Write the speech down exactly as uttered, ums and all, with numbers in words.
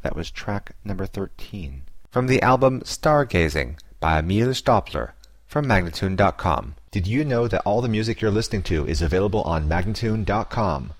That was track number thirteen. From the album Stargazing by Emil Stopler from Magnatune dot com. Did you know that all the music you're listening to is available on Magnatune dot com?